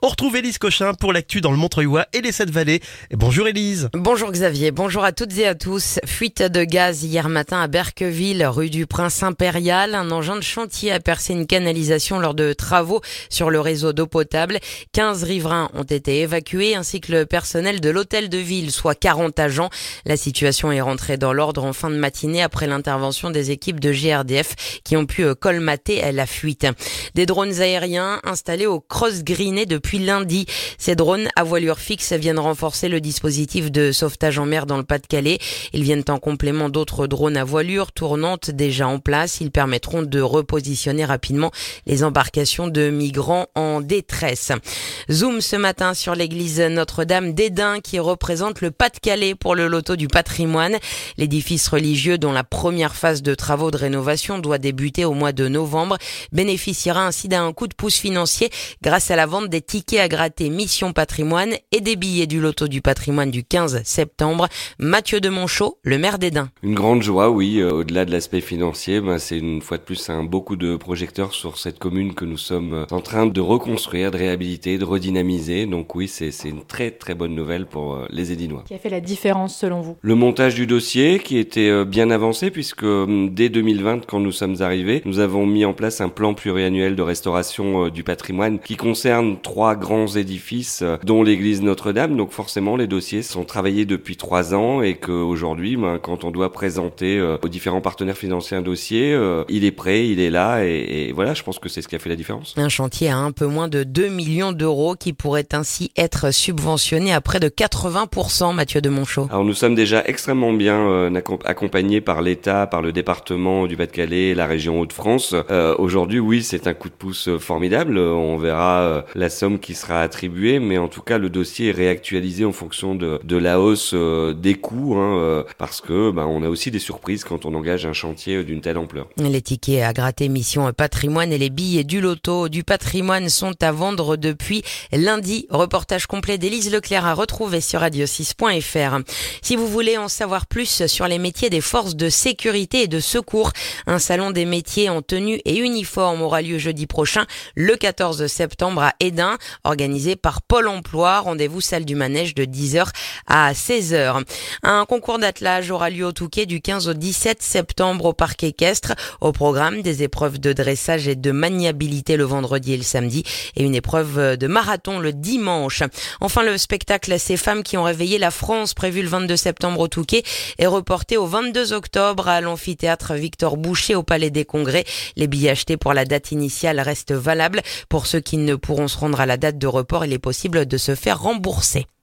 On retrouve Élise Cochin pour l'actu dans le Montreuilois et les 7 vallées. Et bonjour Élise. Bonjour Xavier, bonjour à toutes et à tous. Fuite de gaz hier matin à Berqueville, rue du Prince Impérial. Un engin de chantier a percé une canalisation lors de travaux sur le réseau d'eau potable. 15 riverains ont été évacués ainsi que le personnel de l'hôtel de ville, soit 40 agents. La situation est rentrée dans l'ordre en fin de matinée après l'intervention des équipes de GRDF qui ont pu colmater la fuite. Des drones aériens installés au Cross Greenet depuis lundi. Ces drones à voilure fixe viennent renforcer le dispositif de sauvetage en mer dans le Pas-de-Calais. Ils viennent en complément d'autres drones à voilure tournante déjà en place. Ils permettront de repositionner rapidement les embarcations de migrants en détresse. Zoom ce matin sur l'église Notre-Dame d'Edin qui représente le Pas-de-Calais pour le loto du patrimoine. L'édifice religieux dont la première phase de travaux de rénovation doit débuter au mois de novembre bénéficiera ainsi d'un coup de pouce financier grâce à la vente des tickets à gratter Mission Patrimoine et des billets du loto du patrimoine du 15 septembre. Mathieu de Monchaux, le maire d'Edin. Une grande joie, oui. Au-delà de l'aspect financier, c'est une fois de plus un beaucoup de projecteurs sur cette commune que nous sommes en train de reconstruire, de réhabiliter, de redynamiser. Donc oui, c'est une très très bonne nouvelle pour les Édinois. Qui a fait la différence selon vous? Le montage du dossier qui était bien avancé puisque dès 2020, quand nous sommes arrivés, nous avons mis en place un plan pluriannuel de restauration du patrimoine qui concerne 3 grands édifices, dont l'église Notre-Dame. Donc forcément, les dossiers sont travaillés depuis 3 ans et qu'aujourd'hui, quand on doit présenter aux différents partenaires financiers un dossier, il est prêt, il est là et voilà, je pense que c'est ce qui a fait la différence. Un chantier à un peu moins de 2 millions d'euros qui pourrait ainsi être subventionné à près de 80%, Mathieu de Monchaux. Alors nous sommes déjà extrêmement bien accompagnés par l'État, par le département du Pas-de-Calais, la région Hauts-de-France. Aujourd'hui, oui, c'est un coup de pouce formidable. On verra la somme qui sera attribuée, mais en tout cas, le dossier est réactualisé en fonction de la hausse des coûts, parce que on a aussi des surprises quand on engage un chantier d'une telle ampleur. Les tickets à gratter Mission Patrimoine et les billets du loto du patrimoine sont à vendre depuis lundi. Reportage complet d'Élise Leclerc à retrouver sur radio6.fr. Si vous voulez en savoir plus sur les métiers des forces de sécurité et de secours, un salon des métiers en tenue et uniforme aura lieu jeudi prochain, le 14 septembre à Edin, organisé par Pôle emploi. Rendez-vous salle du manège de 10h à 16h. Un concours d'attelage aura lieu au Touquet du 15 au 17 septembre au parc équestre. Au programme, des épreuves de dressage et de maniabilité le vendredi et le samedi et une épreuve de marathon le dimanche. Enfin, le spectacle Ces femmes qui ont réveillé la France, prévu le 22 septembre au Touquet, est reporté au 22 octobre à l'amphithéâtre Victor Boucher au Palais des Congrès. Les billets achetés pour la date initiale restent valables. Pour ceux qui ne pourront se rendre à la date de report, il est possible de se faire rembourser.